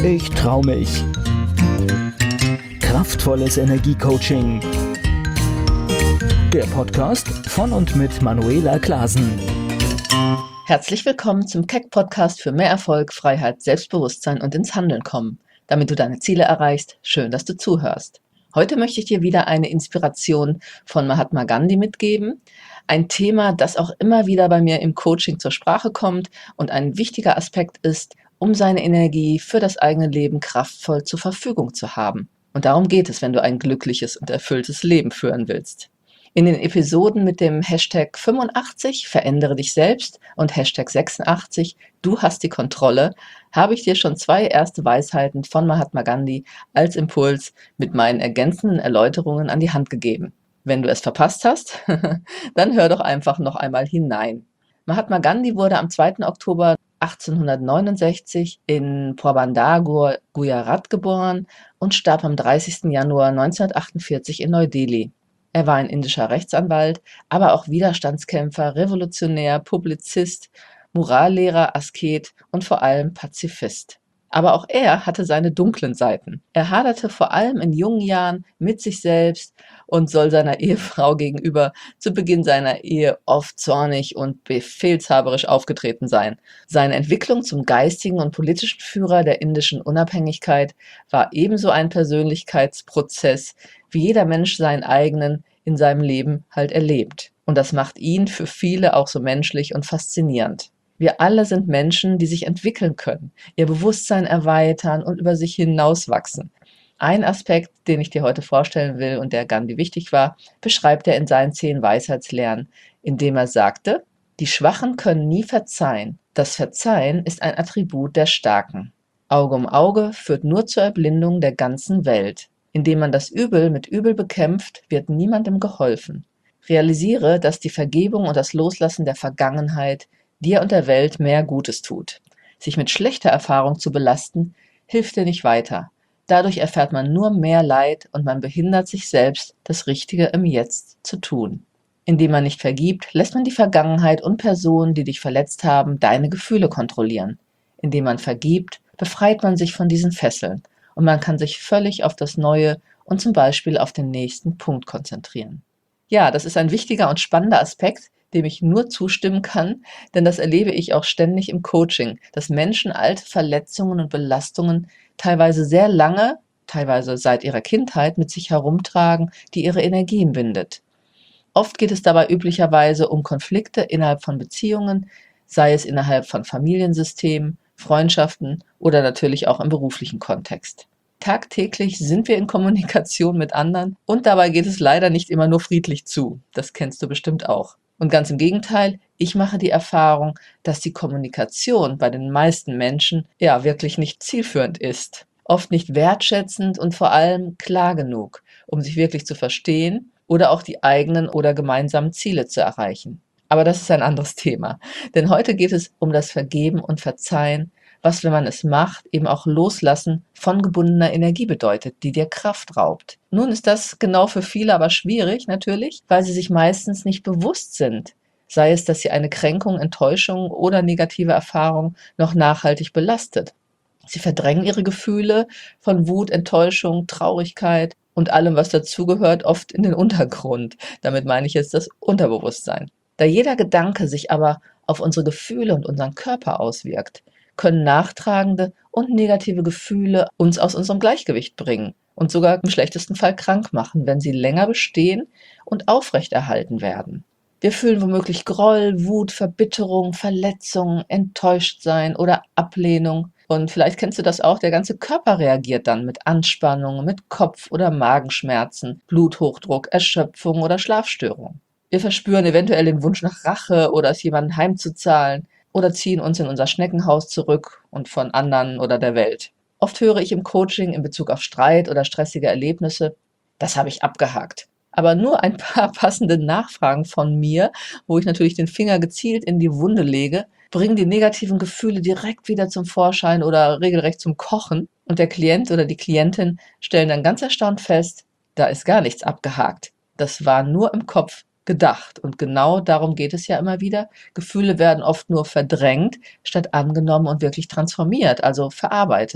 Ich trau mich. Kraftvolles Energiecoaching. Der Podcast von und mit Manuela Klasen. Herzlich willkommen zum Keck-Podcast für mehr Erfolg, Freiheit, Selbstbewusstsein und ins Handeln kommen. Damit du deine Ziele erreichst, schön, dass du zuhörst. Heute möchte ich dir wieder eine Inspiration von Mahatma Gandhi mitgeben. Ein Thema, das auch immer wieder bei mir im Coaching zur Sprache kommt und ein wichtiger Aspekt ist, um seine Energie für das eigene Leben kraftvoll zur Verfügung zu haben. Und darum geht es, wenn du ein glückliches und erfülltes Leben führen willst. In den Episoden mit dem Hashtag 85 verändere dich selbst und Hashtag 86 du hast die Kontrolle, habe ich dir schon 2 erste Weisheiten von Mahatma Gandhi als Impuls mit meinen ergänzenden Erläuterungen an die Hand gegeben. Wenn du es verpasst hast, dann hör doch einfach noch einmal hinein. Mahatma Gandhi wurde am 2. Oktober 1869 in Porbandar, Gujarat geboren und starb am 30. Januar 1948 in Neu-Delhi. Er war ein indischer Rechtsanwalt, aber auch Widerstandskämpfer, Revolutionär, Publizist, Morallehrer, Asket und vor allem Pazifist. Aber auch er hatte seine dunklen Seiten. Er haderte vor allem in jungen Jahren mit sich selbst und soll seiner Ehefrau gegenüber zu Beginn seiner Ehe oft zornig und befehlshaberisch aufgetreten sein. Seine Entwicklung zum geistigen und politischen Führer der indischen Unabhängigkeit war ebenso ein Persönlichkeitsprozess, wie jeder Mensch seinen eigenen in seinem Leben halt erlebt. Und das macht ihn für viele auch so menschlich und faszinierend. Wir alle sind Menschen, die sich entwickeln können, ihr Bewusstsein erweitern und über sich hinauswachsen. Ein Aspekt, den ich dir heute vorstellen will und der Gandhi wichtig war, beschreibt er in seinen 10 Weisheitslehren, indem er sagte: Die Schwachen können nie verzeihen. Das Verzeihen ist ein Attribut der Starken. Auge um Auge führt nur zur Erblindung der ganzen Welt. Indem man das Übel mit Übel bekämpft, wird niemandem geholfen. Realisiere, dass die Vergebung und das Loslassen der Vergangenheit dir und der Welt mehr Gutes tut. Sich mit schlechter Erfahrung zu belasten, hilft dir nicht weiter. Dadurch erfährt man nur mehr Leid und man behindert sich selbst, das Richtige im Jetzt zu tun. Indem man nicht vergibt, lässt man die Vergangenheit und Personen, die dich verletzt haben, deine Gefühle kontrollieren. Indem man vergibt, befreit man sich von diesen Fesseln und man kann sich völlig auf das Neue und zum Beispiel auf den nächsten Punkt konzentrieren. Ja, das ist ein wichtiger und spannender Aspekt, dem ich nur zustimmen kann, denn das erlebe ich auch ständig im Coaching, dass Menschen alte Verletzungen und Belastungen teilweise sehr lange, teilweise seit ihrer Kindheit mit sich herumtragen, die ihre Energien bindet. Oft geht es dabei üblicherweise um Konflikte innerhalb von Beziehungen, sei es innerhalb von Familiensystemen, Freundschaften oder natürlich auch im beruflichen Kontext. Tagtäglich sind wir in Kommunikation mit anderen und dabei geht es leider nicht immer nur friedlich zu. Das kennst du bestimmt auch. Und ganz im Gegenteil, ich mache die Erfahrung, dass die Kommunikation bei den meisten Menschen ja wirklich nicht zielführend ist. Oft nicht wertschätzend und vor allem klar genug, um sich wirklich zu verstehen oder auch die eigenen oder gemeinsamen Ziele zu erreichen. Aber das ist ein anderes Thema. Denn heute geht es um das Vergeben und Verzeihen, was, wenn man es macht, eben auch Loslassen von gebundener Energie bedeutet, die dir Kraft raubt. Nun ist das genau für viele aber schwierig, natürlich, weil sie sich meistens nicht bewusst sind. Sei es, dass sie eine Kränkung, Enttäuschung oder negative Erfahrung noch nachhaltig belastet. Sie verdrängen ihre Gefühle von Wut, Enttäuschung, Traurigkeit und allem, was dazugehört, oft in den Untergrund. Damit meine ich jetzt das Unterbewusstsein. Da jeder Gedanke sich aber auf unsere Gefühle und unseren Körper auswirkt, können nachtragende und negative Gefühle uns aus unserem Gleichgewicht bringen und sogar im schlechtesten Fall krank machen, wenn sie länger bestehen und aufrechterhalten werden. Wir fühlen womöglich Groll, Wut, Verbitterung, Verletzung, Enttäuschtsein oder Ablehnung. Und vielleicht kennst du das auch, der ganze Körper reagiert dann mit Anspannung, mit Kopf- oder Magenschmerzen, Bluthochdruck, Erschöpfung oder Schlafstörung. Wir verspüren eventuell den Wunsch nach Rache oder es jemandem heimzuzahlen oder ziehen uns in unser Schneckenhaus zurück und von anderen oder der Welt. Oft höre ich im Coaching in Bezug auf Streit oder stressige Erlebnisse: Das habe ich abgehakt. Aber nur ein paar passende Nachfragen von mir, wo ich natürlich den Finger gezielt in die Wunde lege, bringen die negativen Gefühle direkt wieder zum Vorschein oder regelrecht zum Kochen. Und der Klient oder die Klientin stellen dann ganz erstaunt fest, da ist gar nichts abgehakt. Das war nur im Kopf gedacht. Und genau darum geht es ja immer wieder. Gefühle werden oft nur verdrängt, statt angenommen und wirklich transformiert, also verarbeitet.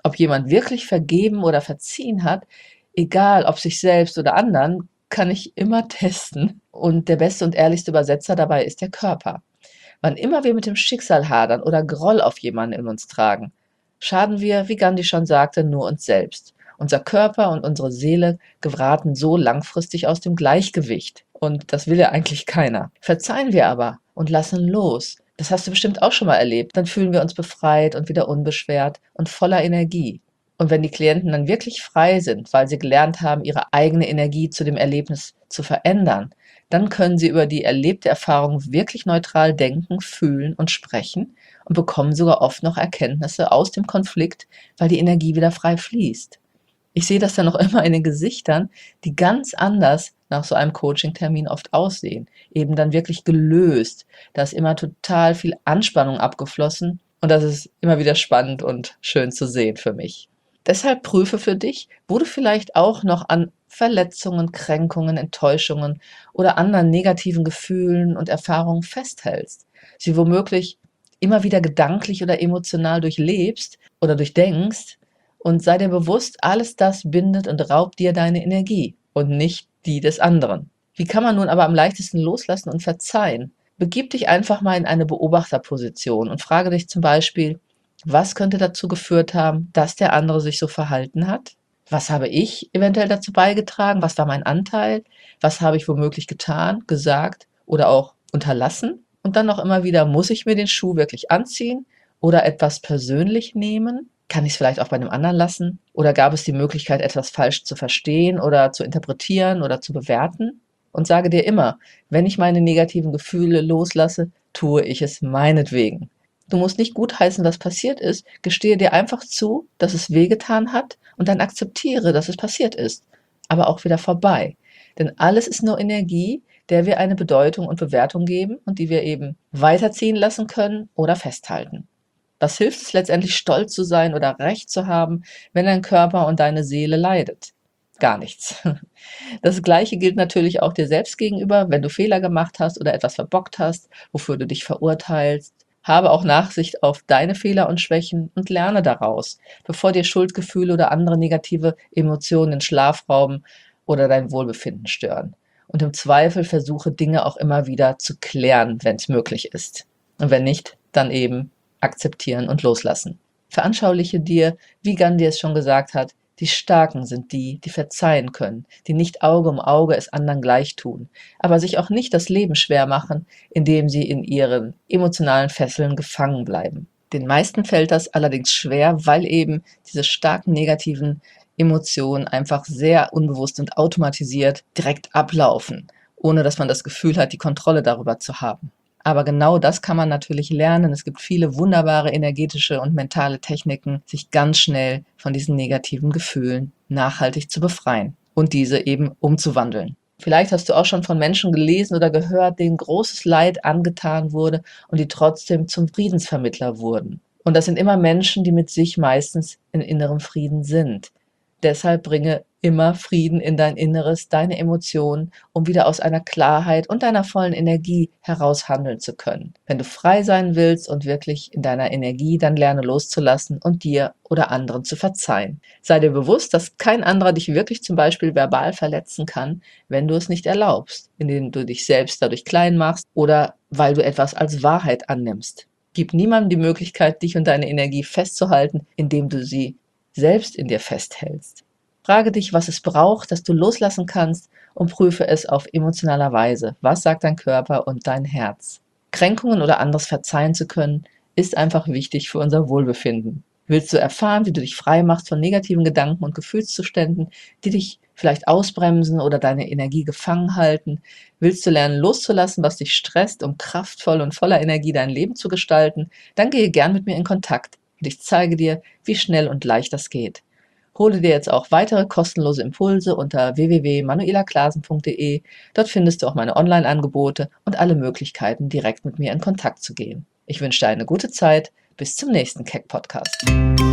Ob jemand wirklich vergeben oder verziehen hat, egal ob sich selbst oder anderen, kann ich immer testen. Und der beste und ehrlichste Übersetzer dabei ist der Körper. Wann immer wir mit dem Schicksal hadern oder Groll auf jemanden in uns tragen, schaden wir, wie Gandhi schon sagte, nur uns selbst. Unser Körper und unsere Seele geraten so langfristig aus dem Gleichgewicht. Und das will ja eigentlich keiner. Verzeihen wir aber und lassen los. Das hast du bestimmt auch schon mal erlebt. Dann fühlen wir uns befreit und wieder unbeschwert und voller Energie. Und wenn die Klienten dann wirklich frei sind, weil sie gelernt haben, ihre eigene Energie zu dem Erlebnis zu verändern, dann können sie über die erlebte Erfahrung wirklich neutral denken, fühlen und sprechen und bekommen sogar oft noch Erkenntnisse aus dem Konflikt, weil die Energie wieder frei fließt. Ich sehe das dann noch immer in den Gesichtern, die ganz anders nach so einem Coaching-Termin oft aussehen. Eben dann wirklich gelöst. Da ist immer total viel Anspannung abgeflossen und das ist immer wieder spannend und schön zu sehen für mich. Deshalb prüfe für dich, wo du vielleicht auch noch an Verletzungen, Kränkungen, Enttäuschungen oder anderen negativen Gefühlen und Erfahrungen festhältst. Sie womöglich immer wieder gedanklich oder emotional durchlebst oder durchdenkst und sei dir bewusst, alles das bindet und raubt dir deine Energie und nicht die des anderen. Wie kann man nun aber am leichtesten loslassen und verzeihen? Begib dich einfach mal in eine Beobachterposition und frage dich zum Beispiel, was könnte dazu geführt haben, dass der andere sich so verhalten hat? Was habe ich eventuell dazu beigetragen? Was war mein Anteil? Was habe ich womöglich getan, gesagt oder auch unterlassen? Und dann noch immer wieder, muss ich mir den Schuh wirklich anziehen oder etwas persönlich nehmen? Kann ich es vielleicht auch bei einem anderen lassen? Oder gab es die Möglichkeit, etwas falsch zu verstehen oder zu interpretieren oder zu bewerten? Und sage dir immer, wenn ich meine negativen Gefühle loslasse, tue ich es meinetwegen. Du musst nicht gutheißen, was passiert ist. Gestehe dir einfach zu, dass es wehgetan hat und dann akzeptiere, dass es passiert ist. Aber auch wieder vorbei. Denn alles ist nur Energie, der wir eine Bedeutung und Bewertung geben und die wir eben weiterziehen lassen können oder festhalten. Was hilft es letztendlich, stolz zu sein oder Recht zu haben, wenn dein Körper und deine Seele leidet? Gar nichts. Das Gleiche gilt natürlich auch dir selbst gegenüber, wenn du Fehler gemacht hast oder etwas verbockt hast, wofür du dich verurteilst. Habe auch Nachsicht auf deine Fehler und Schwächen und lerne daraus, bevor dir Schuldgefühle oder andere negative Emotionen den Schlaf rauben oder dein Wohlbefinden stören. Und im Zweifel versuche Dinge auch immer wieder zu klären, wenn es möglich ist. Und wenn nicht, dann eben akzeptieren und loslassen. Veranschauliche dir, wie Gandhi es schon gesagt hat, die Starken sind die, die verzeihen können, die nicht Auge um Auge es anderen gleich tun, aber sich auch nicht das Leben schwer machen, indem sie in ihren emotionalen Fesseln gefangen bleiben. Den meisten fällt das allerdings schwer, weil eben diese starken negativen Emotionen einfach sehr unbewusst und automatisiert direkt ablaufen, ohne dass man das Gefühl hat, die Kontrolle darüber zu haben. Aber genau das kann man natürlich lernen. Es gibt viele wunderbare energetische und mentale Techniken, sich ganz schnell von diesen negativen Gefühlen nachhaltig zu befreien und diese eben umzuwandeln. Vielleicht hast du auch schon von Menschen gelesen oder gehört, denen großes Leid angetan wurde und die trotzdem zum Friedensvermittler wurden. Und das sind immer Menschen, die mit sich meistens in innerem Frieden sind. Deshalb bringe immer Frieden in dein Inneres, deine Emotionen, um wieder aus einer Klarheit und deiner vollen Energie heraus handeln zu können. Wenn du frei sein willst und wirklich in deiner Energie, dann lerne loszulassen und dir oder anderen zu verzeihen. Sei dir bewusst, dass kein anderer dich wirklich zum Beispiel verbal verletzen kann, wenn du es nicht erlaubst, indem du dich selbst dadurch klein machst oder weil du etwas als Wahrheit annimmst. Gib niemandem die Möglichkeit, dich und deine Energie festzuhalten, indem du sie selbst in dir festhältst. Frage dich, was es braucht, dass du loslassen kannst und prüfe es auf emotionaler Weise. Was sagt dein Körper und dein Herz? Kränkungen oder anderes verzeihen zu können, ist einfach wichtig für unser Wohlbefinden. Willst du erfahren, wie du dich frei machst von negativen Gedanken und Gefühlszuständen, die dich vielleicht ausbremsen oder deine Energie gefangen halten? Willst du lernen, loszulassen, was dich stresst, um kraftvoll und voller Energie dein Leben zu gestalten? Dann gehe gern mit mir in Kontakt. Und ich zeige dir, wie schnell und leicht das geht. Hole dir jetzt auch weitere kostenlose Impulse unter www.manuelaklasen.de. Dort findest du auch meine Online-Angebote und alle Möglichkeiten, direkt mit mir in Kontakt zu gehen. Ich wünsche dir eine gute Zeit. Bis zum nächsten Keck-Podcast.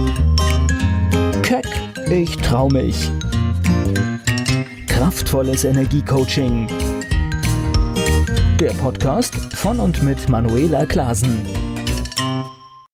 Keck, ich trau mich. Kraftvolles Energiecoaching. Der Podcast von und mit Manuela Klasen.